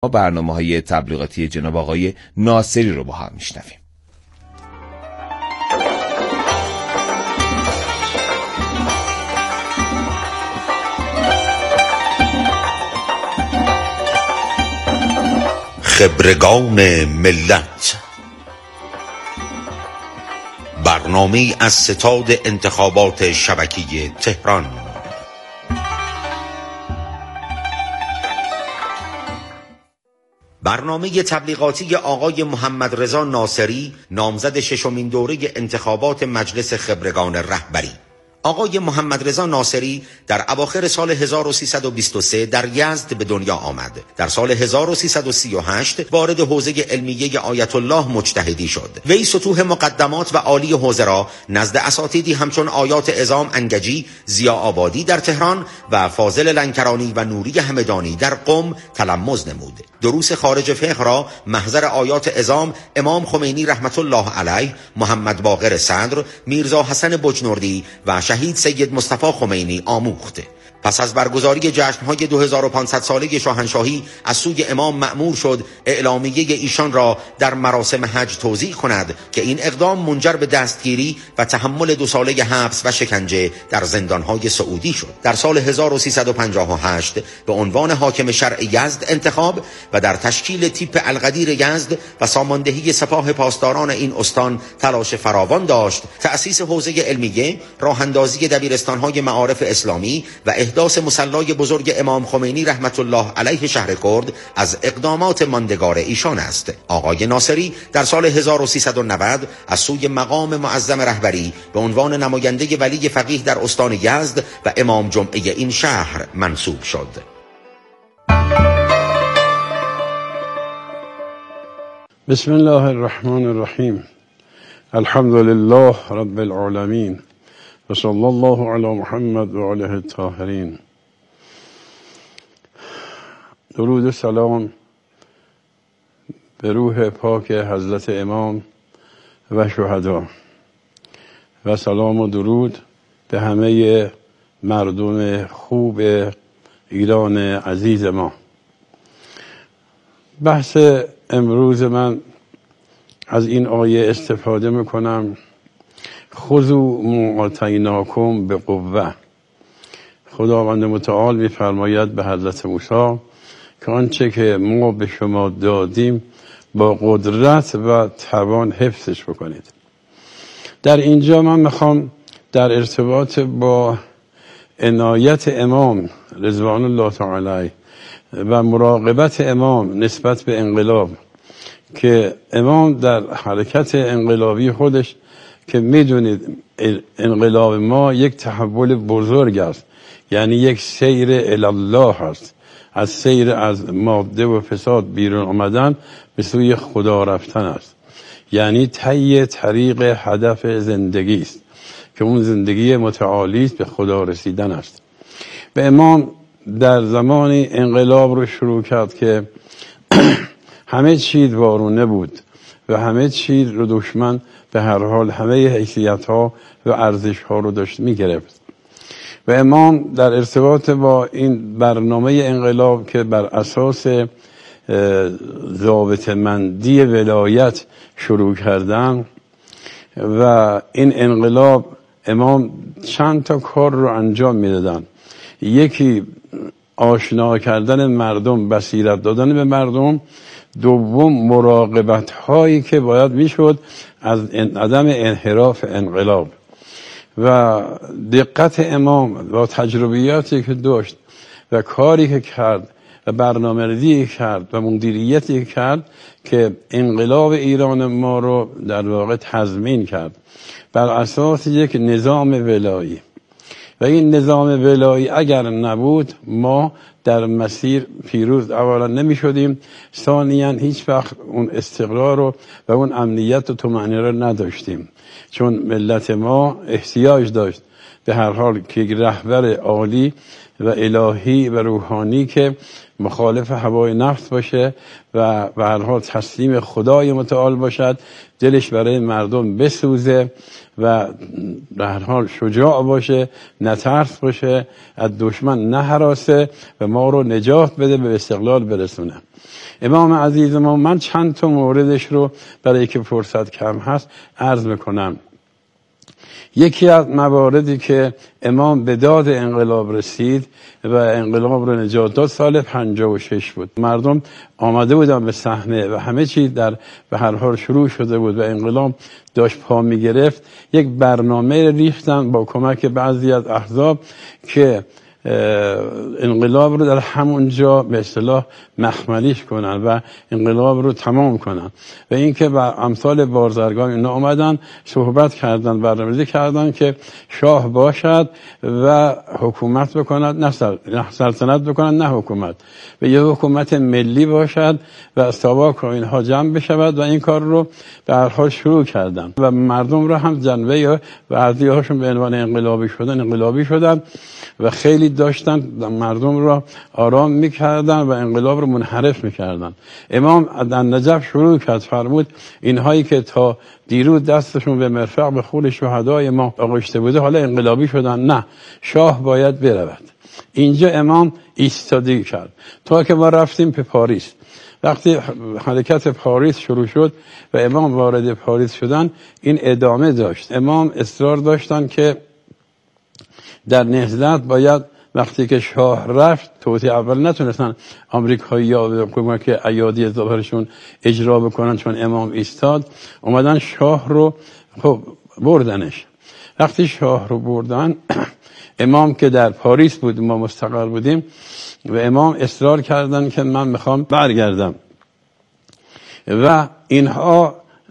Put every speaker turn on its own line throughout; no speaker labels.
ما برنامه‌های تبلیغاتی جناب آقای ناصری رو با هم میشنویم.
خبرگان ملت، برنامه‌ای از ستاد انتخابات شبکی تهران. برنامه تبلیغاتی آقای محمد رضا ناصری، نامزد ششمین دوره انتخابات مجلس خبرگان رهبری. آقای محمد رضا ناصری در اواخر سال 1323 در یزد به دنیا آمد. در سال 1338 وارد حوزه علمیه آیت الله مجتهدی شد. وی سطوح مقدمات و عالی حوزه را نزد اساتیدی همچون آیات عظام انگجی، ضیا آبادی در تهران و فاضل لنکرانی و نوری همدانی در قم تلمذ نمود. دروس خارج فقه را محضر آیات عظام امام خمینی رحمت الله علیه، محمد باقر صدر، میرزا حسن بجنوردی و شهید سید مصطفی خمینی آموخت. پس از برگزاری جشن‌های 2500 ساله شاهنشاهی از سوی امام مأمور شد اعلامیه ایشان را در مراسم حج توزیع کند که این اقدام منجر به دستگیری و تحمل 2 ساله حبس و شکنجه در زندان‌های سعودی شد. در سال 1358 به عنوان حاکم شرع یزد انتخاب و در تشکیل تیپ القدیر یزد و ساماندهی سپاه پاسداران این استان تلاش فراوان داشت. تأسیس حوزه علمیه، راه اندازی دبیرستان‌های معارف اسلامی و احداث مصلای بزرگ امام خمینی رحمت الله علیه شهر کرد از اقدامات ماندگار ایشان است. آقای ناصری در سال 1390 از سوی مقام معظم رهبری به عنوان نماینده ولی فقیه در استان یزد و امام جمعه این شهر منصوب شد.
بسم الله الرحمن الرحیم. الحمد لله رب العالمین و صلی الله علی محمد و آله الطاهرین. درود و سلام به روح پاک حضرت امام و شهدا و سلام و درود به همه مردم خوب ایران عزیز ما. بحث امروز من از این آیه استفاده میکنم: خذوا ما آتیناکم بقوة. خداوند متعال میفرماید به حضرت موسی که آنچه که ما به شما دادیم با قدرت و توان حفظش بکنید. در اینجا من میخوام در ارتباط با عنایت امام رضوان الله تعالی و مراقبت امام نسبت به انقلاب، که امام در حرکت انقلابی خودش که میدونید انقلاب ما یک تحول بزرگ است، یعنی یک سیر الله هست، از سیر از ماده و فساد بیرون آمدن به سوی خدا رفتن است، یعنی طی طریق هدف زندگی است که اون زندگی متعالی است، به خدا رسیدن است. به امام در زمانی انقلاب رو شروع کرد که همه چیز وارونه بود و همه چیز رو دشمن به هر حال همه حیثیت ها و ارزش ها رو داشت می گرفت. و امام در ارتباط با این برنامه انقلاب که بر اساس ضابطه‌مندی ولایت شروع کردن و این انقلاب، امام چند تا کار رو انجام می دادن. یکی آشنا کردن مردم، بصیرت دادن به مردم. دوم مراقبت هایی که باید میشد از عدم انحراف انقلاب. و دقت امام و تجربیاتی که داشت و کاری که کرد و برنامه‌ریزی کرد و مدیریتی کرد که انقلاب ایران ما رو در واقع تضمین کرد بر اساس یک نظام ولایی. و این نظام ولایی اگر نبود ما در مسیر پیروز اولا نمی شدیم، ثانیاً هیچ وقت اون استقرار رو و اون امنیت و طمأنینه رو نداشتیم، چون ملت ما احتیاج داشت به هر حال که یک رهبر عالی و الهی و روحانی که مخالف هوای نفس باشه و به هر حال تسلیم خدای متعال باشد، دلش برای مردم بسوزه و به هر حال شجاع باشه، نترس باشه، از دشمن نهراسه و ما رو نجات بده، به استقلال برسونه. امام عزیز ما، من چند تا موردش رو برای که فرصت کم هست عرض میکنم. یکی از مواردی که امام به داد انقلاب رسید و انقلاب رو نجات داد سال 56 بود. مردم آمده بودن به صحنه و همه چیز به هر حال شروع شده بود و انقلاب داشت پا می گرفت. یک برنامه ریختن با کمک بعضی از احزاب که انقلاب رو در همونجا به اصطلاح مخملیش کنن و انقلاب رو تمام کنن و اینکه با امثال بازرگان اینا اومدن صحبت کردن، برنامه‌ریزی کردن که شاه باشد و حکومت بکند، نه سلطنت بکند نه حکومت، و یه حکومت ملی باشد و ساواک و اینها جمع بشود و این کار رو به هر حال شروع کردن و مردم رو هم جنبه بعضی هاشون به عنوان انقلابی شدن و خیلی داشتن مردم را آرام میکردن و انقلاب رو منحرف میکردن. امام در نجف شروع کرد، فرمود اینهایی که تا دیروز دستشون به مرفق به خون شهدای ما آغشته بوده حالا انقلابی شدن، نه، شاه باید برود. اینجا امام ایستادگی کرد تا که ما رفتیم به پاریس. وقتی حرکت پاریس شروع شد و امام وارد پاریس شدن، این ادامه داشت. امام اصرار داشتن که در نهضت باید وقتی که شاه رفت، توطئه اول نتونستن آمریکایی‌ها و کمک ایادی ظاهرشون اجرا بکنن چون امام ایستاد، اومدن شاه رو بردنش. وقتی شاه رو بردن، امام که در پاریس بود، ما مستقر بودیم و امام اصرار کردن که من میخوام برگردم و اینها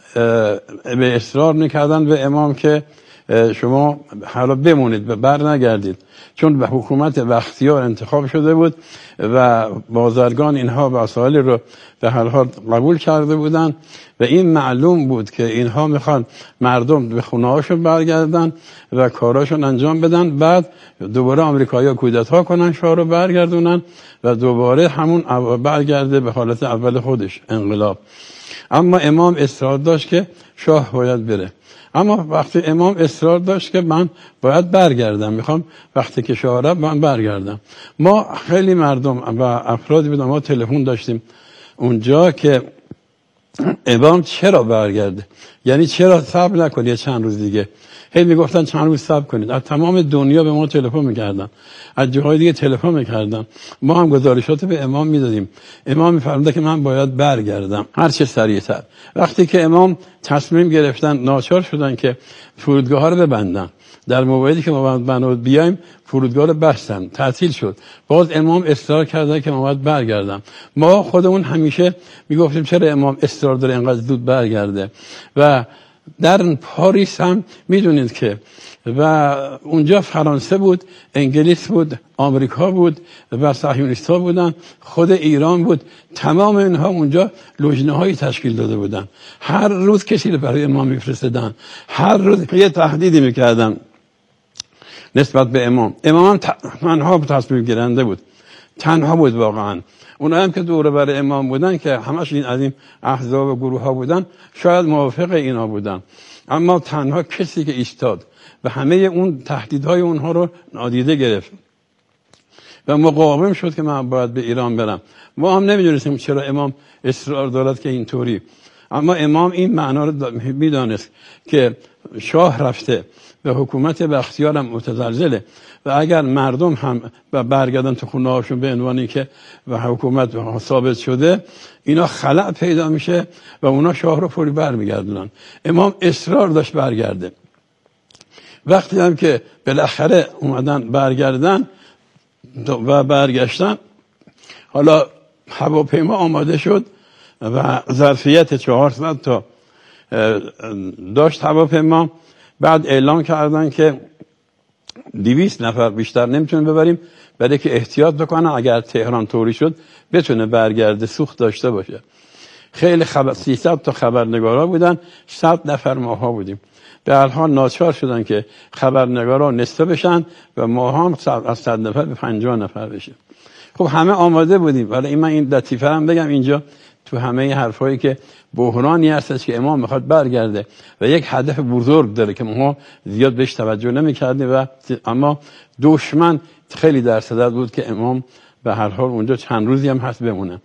به اصرار میکردن به امام که شما حالا بمونید و بر نگردید، چون به حکومت بختیار انتخاب شده بود و بازرگان اینها وسایل رو به هر حال قبول کرده بودن و این معلوم بود که اینها میخوان مردم به خونه‌هاشون برگردن و کاراشون انجام بدن، بعد دوباره آمریکایی‌ها کودتا کنن، شاه رو برگردونن و دوباره همون برگرده به حالت اول خودش، انقلاب. اما امام اصرار داشت که شاه باید بره. اما وقتی امام اصرار داشت که من باید برگردم، میخوام وقتی که شاه رفت من برگردم. ما خیلی مردم و افرادی بودن، ما تلفن داشتیم اونجا که امام چرا برگرده، یعنی چرا صبر نکنید چند روز دیگه. هی میگفتن چند روز صبر کنید. از تمام دنیا به ما تلفن میکردن، از جاهای دیگه تلفن میکردن، ما هم گزارشات به امام میدادیم. امام میفرمود که من باید برگردم هر چه سریعتر. وقتی که امام تصمیم گرفتن، ناچار شدن که فرودگاه ها رو ببندن. در موعدی که ما باید بیایم فرودگاه رو بستن، تعطیل شد. باز امام اصرار کرده که ما باید برگردم. ما خودمون همیشه میگفتیم چرا امام اصرار داره اینقدر زود برگرده. و در پاریس هم میدونید که و اونجا فرانسه بود، انگلیس بود، آمریکا بود و صهیونیست‌ها بودن، خود ایران بود، تمام اینها اونجا لجنه‌هایی تشکیل داده بودن. هر روز کسی رو برای امام میفرستادن، هر روز یه تهدیدی میکردن نسبت به امام. امام هم تنها تصمیم گیرنده بود، تنها بود واقعا. اونها هم که دور بر امام بودن که همش از این احزاب و گروه ها بودن شاید موافق اینا بودن، اما تنها کسی که ایستاد و همه اون تهدیدهای اونها رو نادیده گرفت و مقاوم شد که من باید به ایران برم. ما هم نمیدونستیم چرا امام اصرار دارد که اینطوری، اما امام این معنا رو میدانست که شاه رفته و حکومت بختیار هم متزلزله و اگر مردم هم برگردن تو خونه هاشون به عنوانی که و حکومت ثابت شده، اینا خلأ پیدا میشه و اونا شاه رو فوری برمیگردونن. امام اصرار داشت برگرده. وقتی هم که بالاخره اومدن برگردن و برگشتن، حالا هواپیما آماده شد و ظرفیت 400 تا داشت هواپیما. بعد اعلام کردن که 200 نفر بیشتر نمیتونه ببریم، برای که احتیاط بکنن اگر تهران طوری شد بتونه برگرده، سوخت داشته باشه. خیلی 300 تا خبرنگارا بودن، 100 نفر ماها بودیم. به هر حال ناچار شدن که خبرنگارا نصفه بشن و ماها هم از 100 نفر به 50 نفر بشه. خب همه آماده بودیم. ولی من این لطیفه هم بگم اینجا تو همه حرفایی که بحرانی هستش که امام میخواد برگرده و یک هدف بزرگ داره که ما زیاد بهش توجه نمی‌کردیم و اما دشمن خیلی در صدد بود که امام به هر حال اونجا چند روزی هم هست بمونه.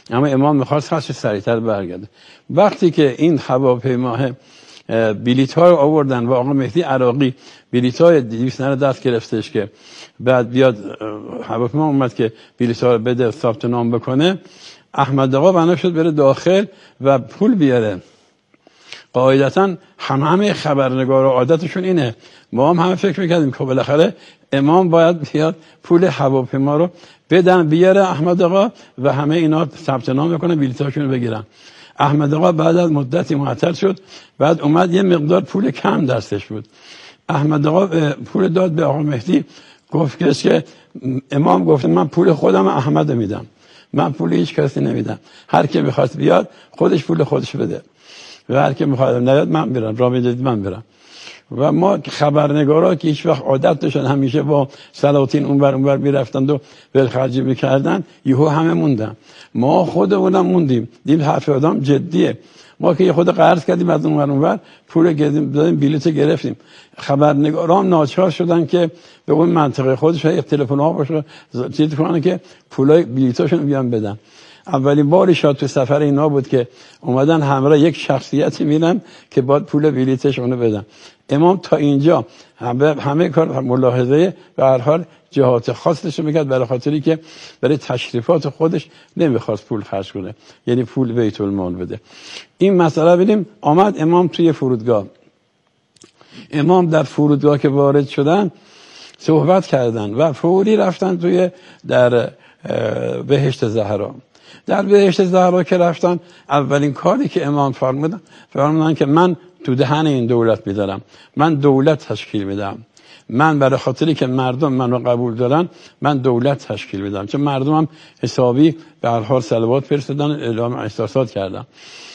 اما امام میخواست خاص سریعتر برگرده. وقتی که این هواپیما بلیط‌ها رو آوردن و آقا مهدی عراقی بلیط‌های 200 رو دست گرفتش که بعد بیاد هواپیما اومد که بلیط‌ها رو بده ثبت نام بکنه، احمد آقا بنا شد بره داخل و پول بیاره. قاعدتاً همه خبرنگارا عادتشون اینه، ما هم همه فکر می‌کردیم که بالاخره امام باید بیاد پول هواپیما رو بدن بیاره احمد آقا و همه اینا ثبت نام میکنن بلیطاشون رو بگیرن. احمد آقا بعد از مدتی معطل شد، بعد اومد یه مقدار پول کم دستش بود. احمد آقا پول داد به آقا مهدی، گفت که امام گفت من پول خودم احمد میدم، من پول هیچ کسی نمیدم، هر کی میخواست بیاد خودش پول خودش بده و هر کی میخواد نیاد من برم، راه میدید من برم. و ما خبرنگارا که هیچ وقت عادت داشتن همیشه با سلاطین اونور میرفتند و ولخرجی میکردن، یهو همه موندن. ما خودمونم موندیم، دیم حرف آدم جدیه. ما که خود قرض کردیم از اونور پول گرفتیم، دادیم بلیط گرفتیم. خبرنگاران ناچار شدن که به اون منطقه خودش تلفن‌ها باشه چیز کنن که پولای بلیطاشون بیان بدن. اولین باری شاد تو سفر اینا بود که اومدن همراه یک شخصیتی میرن که باید پول بلیطشون رو بدن. امام تا اینجا همه کار ملاحظه به هر حال جهات خاصش رو میکرد، برای خاطری که برای تشریفات خودش نمیخواست پول خرج کنه، یعنی پول بیت المال بده. این مسئله ببینیم آمد امام توی فرودگاه. امام در فرودگاه که وارد شدن صحبت کردن و فوری رفتن توی در بهشت زهرا. در بهشت زهرا که رفتن، اولین کاری که امام فرمودن که من تو دهن این دولت میذارم، من دولت تشکیل میدم، من برای خاطری که مردم منو قبول دارن من دولت تشکیل میدم. چون مردم هم حسابی به هر حال صلوات فرستادن، اعلام احساسات کردن.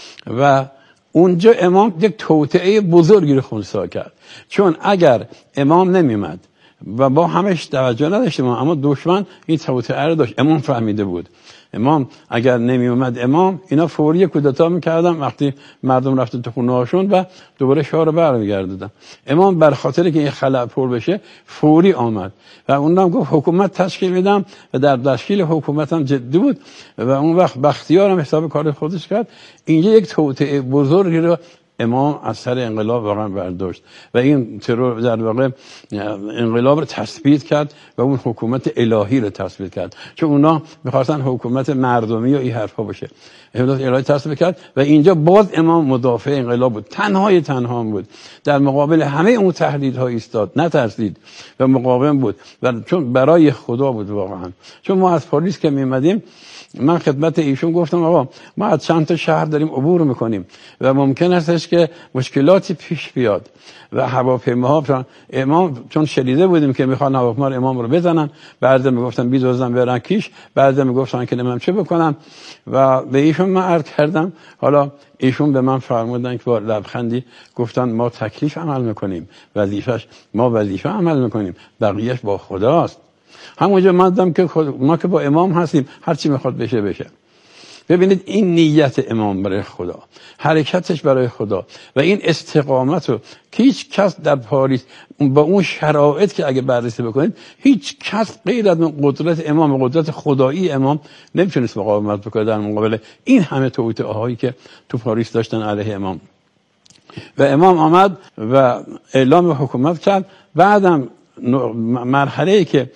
و اونجا امام یک توطئه بزرگی رو خنثی کرد، چون اگر امام نمیمد و با همش توجه نداشتیم، اما دشمن این توطئه رو داشت، امام فهمیده بود. امام اگر نمی اومد امام، اینا فوری کودتا میکردن وقتی مردم رفتن تو خونه هاشون و دوباره شاه رو برمیگردوندن. امام بر خاطر که این خلأ پر بشه فوری آمد و اونم گفت حکومت تشکیل میدم و در تشکیل حکومت هم جدی بود و اون وقت بختیار هم حساب کار خودش کرد. اینجا یک توطئه بزرگی رو امام از سر انقلاب واقعا برداشت و این ترور در واقع انقلاب رو تثبیت کرد و اون حکومت الهی رو تثبیت کرد، چون اونا می‌خواستن حکومت مردمی و این حرفا باشه. حکومت الهی تثبیت کرد و اینجا باز امام مدافع انقلاب بود، تنها بود، در مقابل همه اون تهدیدها ایستاد، نترسید و مقاوم بود و چون برای خدا بود واقعا. چون ما از پاریس که می‌اومدیم، من خدمت ایشون گفتم آقا ما از چند تا شهر داریم عبور میکنیم و ممکن استش که مشکلاتی پیش بیاد و هواپیماها امام چون شنیده بودیم که میخوان هواپیما امام رو بزنن، بعضی میگفتن بیدوزن برن کیش، بعضی میگفتن که نمیدونم چه بکنم و به ایشون من عرض کردم. حالا ایشون به من فرمودن که با لبخندی گفتن ما تکلیف عمل میکنیم، ما وظیفه عمل میکنیم، بقیهش با خداست. همونجا من دیدم که ما که با امام هستیم، هر چی میخواد بشه. ببینید این نیت امام برای خدا، حرکتش برای خدا و این استقامت رو که هیچ کس در پاریس با اون شرایط که اگه بررسی بکنید، هیچ کس غیر از قدرت امام و قدرت خدایی امام نمیتونست مقاومت بکنه در مقابل این همه توطئه‌هایی که تو پاریس داشتن علیه امام. و امام آمد و اعلام حکومت کرد. بعدم مرحله‌ای که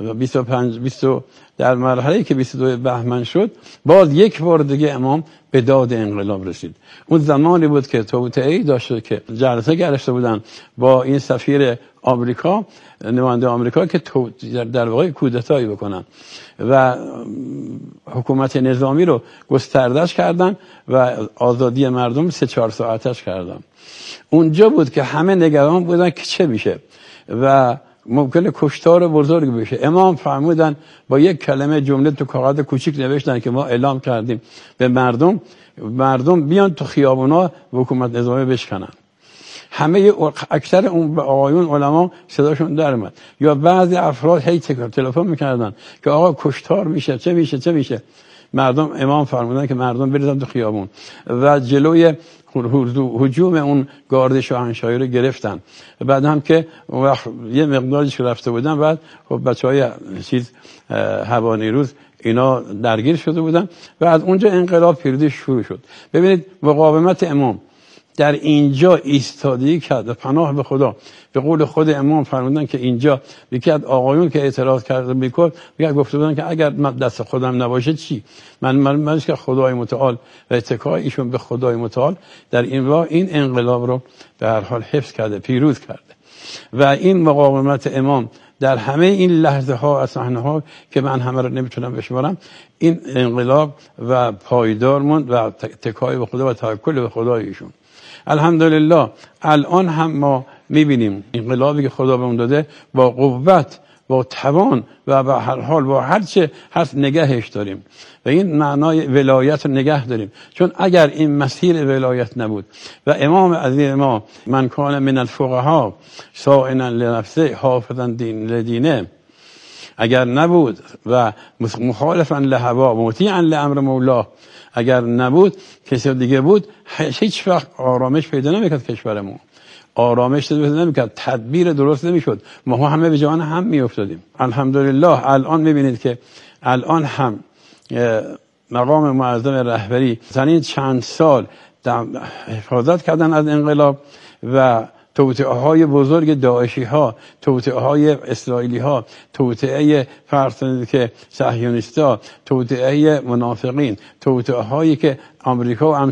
22 بهمن شد، باز یک بار دیگه امام به داد انقلاب رسید. اون زمانی بود که توطئه‌ای داشت که جلسه گرفته بودن با این سفیر آمریکا، نماینده آمریکا، که در واقع کودتایی بکنن و حکومت نظامی رو گستردش کردن و آزادی مردم 3-4 ساعتش کردن. اونجا بود که همه نگران بودن که چه میشه و ممکنه کشتار بزرگ بشه. امام فرمودن با یک کلمه جمله تو کاغذ کوچیک نوشتن که ما اعلام کردیم به مردم بیان تو خیابونا حکومت نظامی بشکنن. همه اکثر اون آقایون علما صداشون در اومد، یا بعضی افراد هی تلفن میکردن که آقا کشتار میشه، چه میشه. امام فرمودن که مردم بریزن تو خیابون و جلوی هجوم اون گارد شاهنشاهی رو گرفتن. بعد هم که وقت یه مقدارش رفته بودن، بعد خب بچهای هوانیروز اینا درگیر شده بودن و از اونجا انقلاب پیروزی شروع شد. ببینید مقاومت امام در اینجا ایستادگی کرد و پناه به خدا. به قول خود امام فرمودن که اینجا یکی از آقایون که اعتراض کرده میکرد گفته بودن که اگر دست خودم نباشه چی؟ من که خدای متعال و اتکای ایشون به خدای متعال در این راه این انقلاب رو به هر حال حفظ کرده، پیروز کرده. و این مقاومت امام در همه این لحظه ها و صحنه ها که من همه رو نمیتونم بشمارم، این انقلاب و پایدار موند و تکای به خدا و توکل به خدای ایشون. الحمدلله الان هم ما میبینیم انقلابی که خدا بهمون داده با قوت، با توان و به هر حال با هر چه هست نگهش داریم و این معنای ولایت رو نگه داریم. چون اگر این مسیر ولایت نبود و امام عزیز ما من کان من الفقها صائنا لنفسه حافظا لدینه اگر نبود و مخالفا لهوا مطیعا لامر مولا اگر نبود، کسی دیگه بود، هیچ وقت آرامش پیدا نمیکرد کشورمون، آرامش پیدا نمیکرد، تدبیر درست نمیشد، ما همه به جان هم میافتادیم. الحمدلله الان میبینید که الان هم مقام معظم رهبری زنین چند سال حفاظت کردن از انقلاب و توطئه های بزرگ داعشی ها، توطئه های اسرائیلی ها، توطئه فرض که صهیونیستا، توطئه منافقین، توطئه هایی که آمریکا و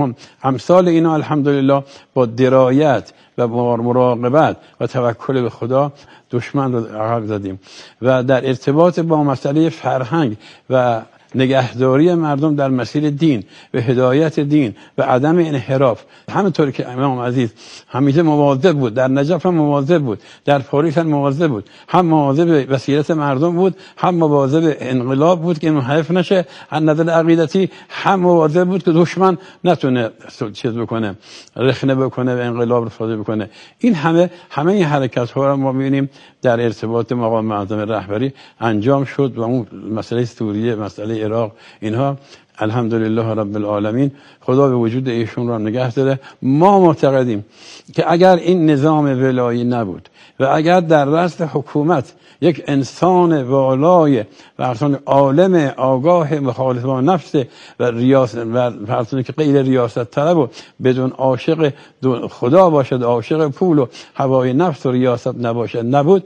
امثال اینا الحمدلله با درایت و با مراقبت و توکل به خدا دشمن رو عقب زدیم. و در ارتباط با مسئله فرهنگ و نگهداری مردم در مسیر دین و هدایت دین و عدم انحراف، همونطور که امام عزیز همیشه مواظب بود، در نجف هم مواظب بود، در پاریس هم مواظب بود، هم مواظب بصیرت مردم بود، هم مواظب انقلاب بود که منحرف نشه از نظر عقیدتی، هم مواظب بود که دشمن نتونه چیز بکنه، رخنه بکنه و انقلاب رو صادر بکنه. این همه این حرکت ها رو ما می‌بینیم در ارتباط مقام معظم رهبری انجام شد و اون مسئله سوریه، مسئله عراق، اینها الحمدلله رب العالمین خدا به وجود ایشون را نگه داره. ما معتقدیم که اگر این نظام ولایی نبود و اگر در رأس حکومت یک انسان والای و انسان عالم آگاه مخالف با نفس و ریاست و فرض که غیر ریاست طلب و بدون عاشق خدا باشد، عاشق پول و هوای نفس و ریاست نبود،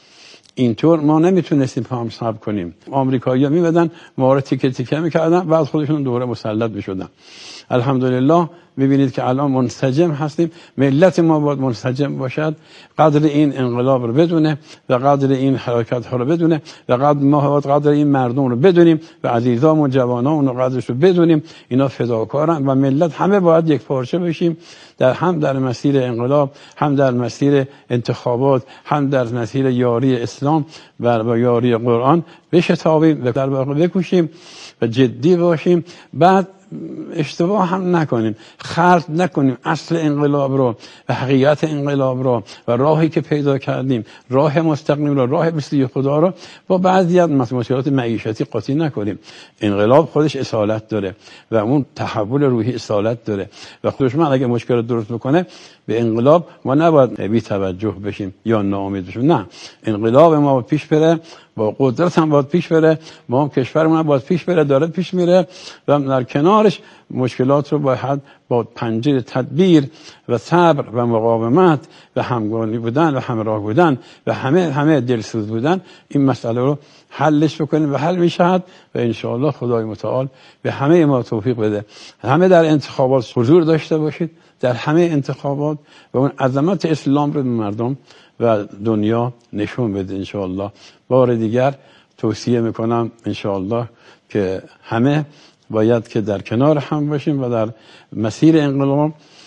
اینطور ما نمیتونستیم پام صبر کنیم. آمریکایی‌ها میمدن ما رو تیکه تیکه میکردن، بعد خودشون دوره مسلط میشدن. الحمدلله میبینید که الان منسجم هستیم. ملت ما باید منسجم باشد، قدر این انقلاب رو بدونه و قدر این حرکت ها رو بدونه و قدر این مردم رو بدونیم و عزیزامون جوانان رو قدرش رو بدونیم. اینا فداکارن و ملت همه باید یک پارچه بشیم، هم در مسیر انقلاب، هم در مسیر انتخابات، هم در مسیر یاری اسلام و یاری قرآن بشتابیم و در واقع بکوشیم و جدی باشیم. بعد اشتباه هم نکنیم، خلط نکنیم اصل انقلاب رو و حقیقت انقلاب رو و راهی که پیدا کردیم، راه مستقیم رو، راه بسیار خدا رو با بعضی از مشکلات معیشتی قاطی نکنیم. انقلاب خودش اصالت داره و اون تحول روحی اصالت داره و دشمن اگه مشکل رو درست بکنه به انقلاب ما نباید بی توجه بشیم یا ناامید بشیم. نه، انقلاب ما پیش بره، با قدرت هم باید پیش بره، ما هم کشورمون باید پیش بره، داره پیش میره و در کنارش مشکلات رو باید با پنجه تدبیر و صبر و مقاومت و همگانی بودن و همراه بودن و همه دلسوز بودن این مسئله رو حلش بکنیم و حل میشود و انشاءالله خدای متعال به همه ما توفیق بده. همه در انتخابات حضور داشته باشید، در همه انتخابات و اون عظمت اسلام رو به مردم و دنیا نشون بده انشاءالله. بار دیگر توصیه میکنم انشاءالله که همه باید که در کنار هم باشیم و در مسیر انقلاب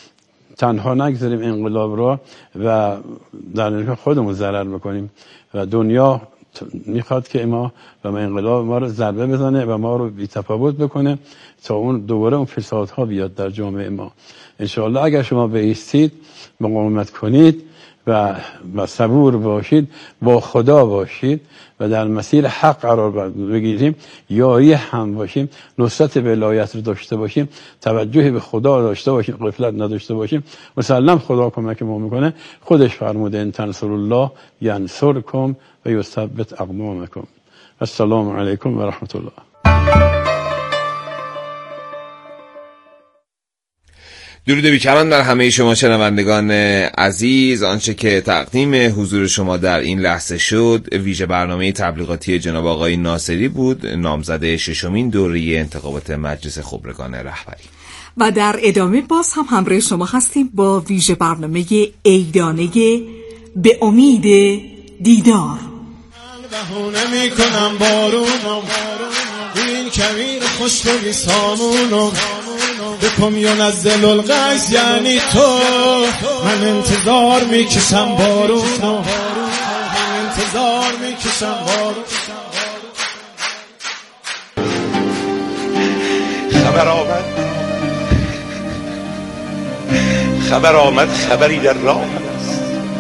تنها نگذاریم انقلاب را و در خودمون ضرر میکنیم و دنیا میخواد که ما و انقلاب ما رو ضربه بزنه و ما رو بی‌تفاوت بکنه تا اون دوباره اون فسادها بیاد در جامعه ما. انشاءالله اگر شما بایستید، مقاومت کنید و صبور باشید، با خدا باشید و در مسیر حق قرار بگیریم، یاری هم باشیم، نصرت ولایت رو داشته باشیم، توجه به خدا داشته باشیم، غفلت نداشته باشیم، مسلم خدا کمک ما میکنه. خودش فرموده ان تنصروا الله ینصرکم و یثبت اقدامکم. السلام علیکم و رحمت الله.
درود بیکران بر همه شما شنوندگان عزیز. آنچه که تقدیم حضور شما در این لحظه شد ویژه برنامه تبلیغاتی جناب آقای ناصری بود، نامزد ششمین دوره انتخابات مجلس خبرگان رهبری.
و در ادامه باز هم همراه شما هستیم با ویژه برنامه عیدانه به امید دیدار.
بهونه میکنم بارونم این کویر خوشبگی سامونم بکم یا نزل الغیث یعنی تو من انتظار میکشم بارونم من انتظار میکشم بارونم.
خبر آمد خبری در راه است،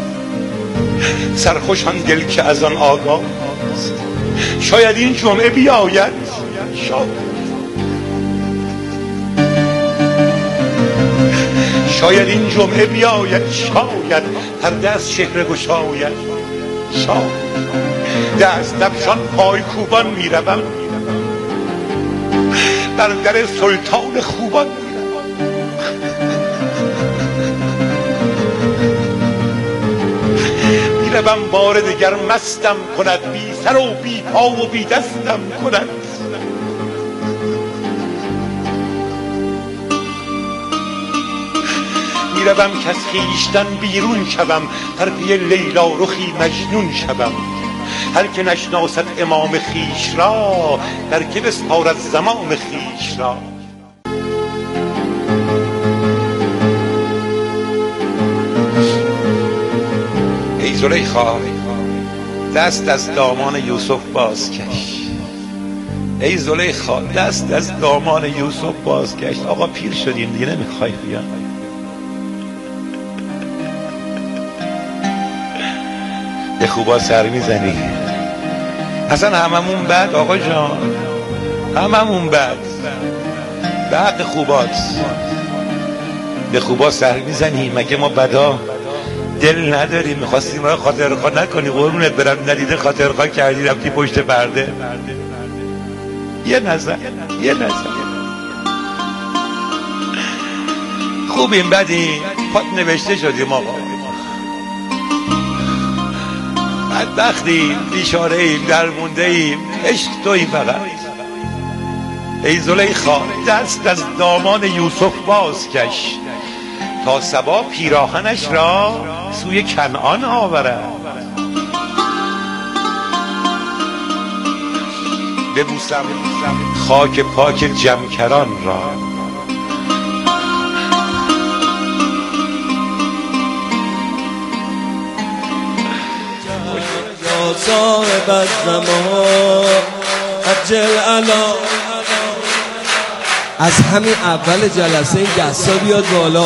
سرخوشان دل که از آن آگاه است. شاید این جمعه بیاید، شاید این جمعه بیاید، شاید پرده از چهره گشاید، شاید دست دفشان پای کوبان میروم بر در سلطان خوبان میروم بار دگر مستم کند، بی سر و بی پا و بی دستم کند. میروم که از خویشتن بیرون شوم، در پی لیلا رخی مجنون شوم. هر که نشناسد امام خویش را، در که بسپارد زمام خویش را. ای زلیخا دست از دامان یوسف بازکش، ای زلیخا دست از دامان یوسف بازکش. آقا پیر شدیم دیگه نمیخوای بیا. به خوبا سر میزنی اصلا هممون بد آقا جان، هممون بد به حق خوبات. به خوبا سر میزنی مگه ما بدا دل نداریم؟ میخواستیم را خاطرخواه نکنی قربونت برم، ندیده خاطرخواه کردی رفتی پشت پرده. یه نظر خوبیم بدیم پات نوشته شدیم آقا، بدبختیم بیچاره ایم درمونده ایم، عشق تویی فقط. ای زلیخا دست از دامان یوسف بازکش، تا صبا پیراهنش را سوی کنعان آورد. ببوسم خاک پاک جمکران را،
یا صاحب الزمان عجل علا. از همین اول جلسه این دستا بیاد بالا.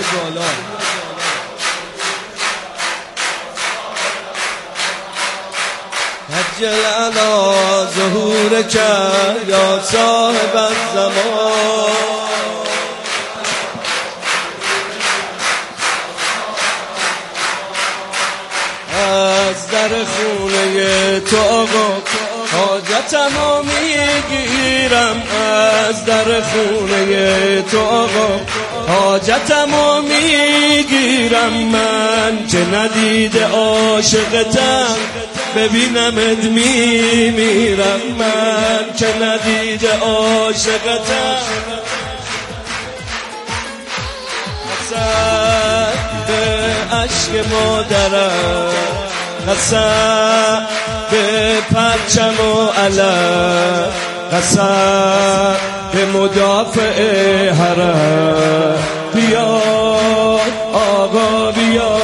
عجل علا ظهور کرد یا صاحب الزمان. از در خونه تو آقا حاجتمو میگیرم، از در خونه تو آقا حاجتمو میگیرم. من که ندیده عاشقتم ببینمت میمیرم، من که ندیده عاشقتم. قسم به عشق مادرم، قسم به پرچم و علم، قسم به مدافع حرم. بیا آقا بیا.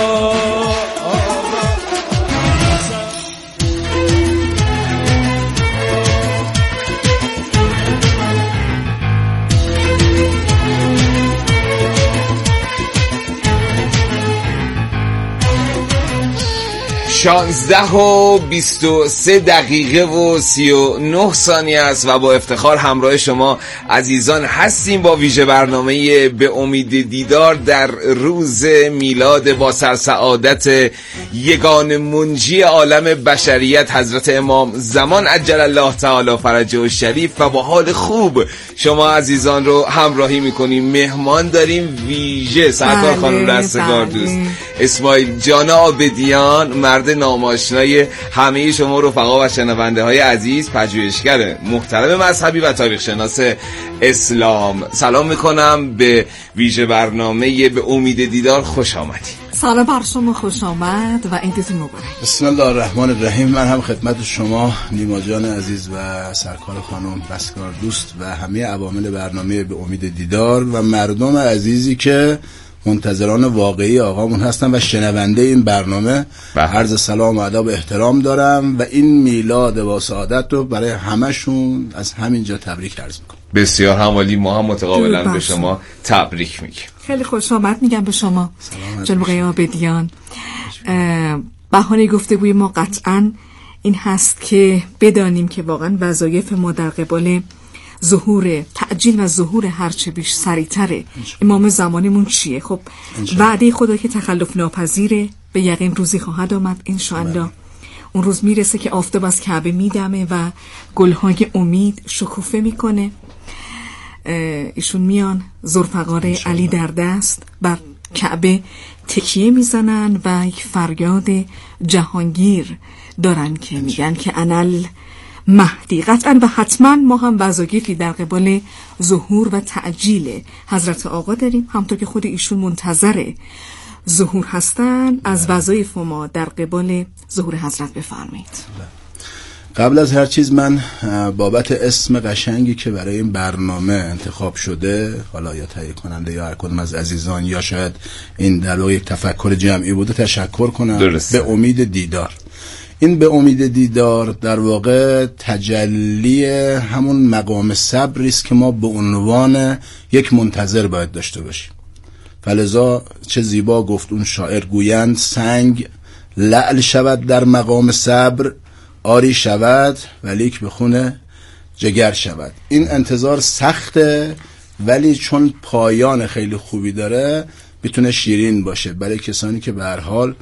16:23 دقیقه و 39 ثانیه است و با افتخار همراه شما عزیزان هستیم با ویژه برنامه به امید دیدار در روز میلاد با سرسعادت یگان منجی عالم بشریت حضرت امام زمان عجل الله تعالی فرجه الشریف و با حال خوب شما عزیزان رو همراهی میکنیم. مهمان داریم ویژه سرکار خانم رستگار دوست، اسماعیل جان آبدیان، مرد ناماشنای همه شما رفقا و شنونده های عزیز، پژوهشگر محترم مذهبی و تاریخ شناس اسلام. سلام میکنم به ویژه برنامه به امید دیدار، خوش آمدید.
سلام بر شما، خوش آمد و عیدتون مبارک.
بسم الله الرحمن الرحیم. من هم خدمت شما نیما جان عزیز و سرکار خانم رستگار دوست و همه عوامل برنامه به امید دیدار و مردم عزیزی که منتظران واقعی آقامون هستن و شنونده این برنامه عرض سلام و ادب و احترام دارم و این میلاد با سعادت رو برای همشون از همینجا تبریک عرض میکنم.
بسیار همالی، ما هم متقابلا به شما تبریک میگیم.
خیلی خوش آمد میگم به شما جناب آقای آبدیان. بهانه گفتگوی ما قطعا این هست که بدانیم که واقعا وظایف ما در قبال ظهور تعجیل و ظهور هرچه بیش سریعتره امام زمانمون چیه. خب وعده خدا که تخلف ناپذیره، به یقین روزی خواهد آمد انشاءالله. اون روز میرسه که آفتاب از کعبه میدمه و گلهای امید شکوفه میکنه. ایشون میان ذوالفقار علی در دست بر کعبه تکیه میزنن و یک فریاد جهانگیر دارن که میگن که انل مهدی. قطعا و حتما ما هم وظایفی در قبال ظهور و تعجیل حضرت آقا داریم، همطور که خود ایشون منتظر ظهور هستن. از وظایف ما در قبال ظهور حضرت بفرمایید.
قبل از هر چیز من بابت اسم قشنگی که برای این برنامه انتخاب شده، حالا یا تهیه کننده یا هر کدوم از عزیزان یا شاید این در واقع یک تفکر جمعی بوده، تشکر کنم.
درسته.
به امید دیدار. این به امید دیدار در واقع تجلی همون مقام صبری است که ما به عنوان یک منتظر باید داشته باشیم. فلذا چه زیبا گفت اون شاعر، گویند سنگ لعل شود در مقام صبر، آری شود ولیک به خون جگر شود. این انتظار سخته ولی چون پایان خیلی خوبی داره میتونه شیرین باشه برای کسانی که به هر حال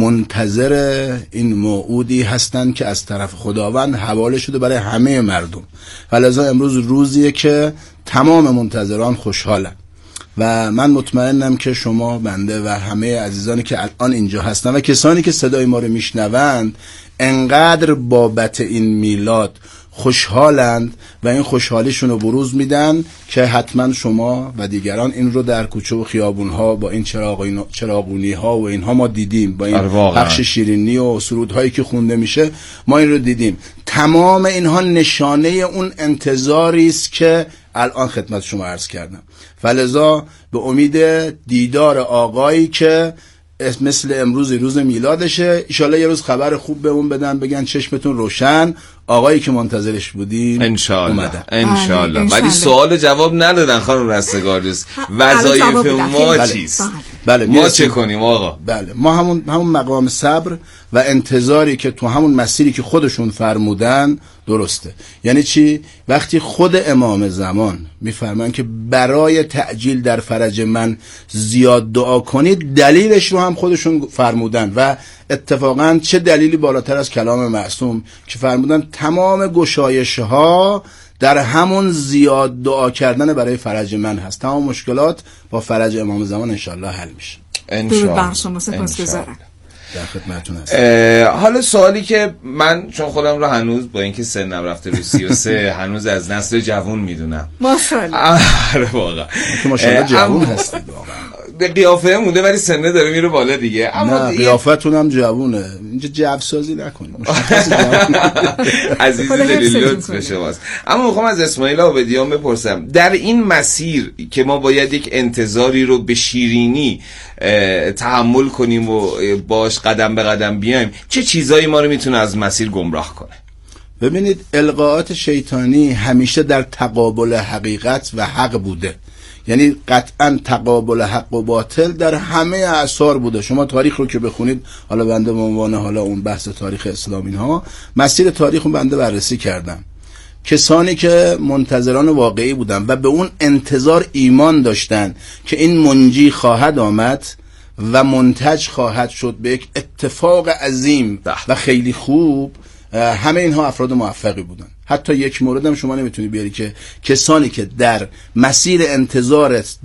منتظر این موعودی هستند که از طرف خداوند حواله شده برای همه مردم. ولذا امروز روزیه که تمام منتظران خوشحالن و من مطمئنم که شما، بنده و همه عزیزانی که الان اینجا هستن و کسانی که صدای ما رو میشنوند انقدر بابت این میلاد خوشحالند و این خوشحالیشون رو بروز میدن که حتما شما و دیگران این رو در کوچه و خیابون ها با این چراغونی ها و اینها ما دیدیم، با این پخش شیرینی و سرودهایی که خونده میشه ما این رو دیدیم. تمام اینها نشانه اون انتظاری است که الان خدمت شما عرض کردم. فلذا به امید دیدار آقایی که مثل امروز روز میلادشه، انشالله یه روز خبر خوب بهمون بدن، بگن چشمتون روشن، آقایی که منتظرش بودیم اومدن
انشالله. ولی سوال جواب ندادن خانم رستگار دوست، وظایف ما چیست؟
بله
ما چه کنیم آقا؟
بله ما همون مقام صبر و انتظاری که تو همون مسیری که خودشون فرمودن درسته. یعنی چی؟ وقتی خود امام زمان میفرمان که برای تعجیل در فرج من زیاد دعا کنید، دلیلش رو هم خودشون فرمودن و اتفاقا چه دلیلی بالاتر از کلام معصوم که فرمودن تمام گشایش ها در همون زیاد دعا کردن برای فرج من هست. تمام مشکلات با فرج امام زمان انشالله حل میشه.
انشالله.
در خدمتتون هستم.
حالا سوالی که من چون خودم رو هنوز با اینکه سنم رفته رو 33 هنوز از نسل جوان میدونم.
ماشاءالله.
واقعا.
ماشاءالله جوان هستید واقعا.
به قیافه مونده ولی سنه داره میره بالا دیگه.
اما قیافتون هم جوونه. اینجا جو سازی نکنید.
عزیز دلی لطف بشه واسه. اما میخوام از اسماعیل آبدیان بپرسم، در این مسیر که ما باید یک انتظاری رو به شیرینی تحمل کنیم و باش قدم به قدم بیایم، چه چیزایی ما رو میتونه از مسیر گمراه کنه؟
ببینید، القاءات شیطانی همیشه در تقابل حقیقت و حق بوده. یعنی قطعا تقابل حق و باطل در همه اعصار بوده. شما تاریخ رو که بخونید، حالا بنده به عنوان حالا اون بحث تاریخ اسلام اینها، مسیر تاریخ رو بنده بررسی کردم. کسانی که منتظران واقعی بودن و به اون انتظار ایمان داشتن که این منجی خواهد آمد و منتج خواهد شد به یک اتفاق عظیم و خیلی خوب، همه اینها افراد موفقی بودن. حتی یک مورد هم شما نمیتونی بیاری که کسانی که در مسیر انتظارت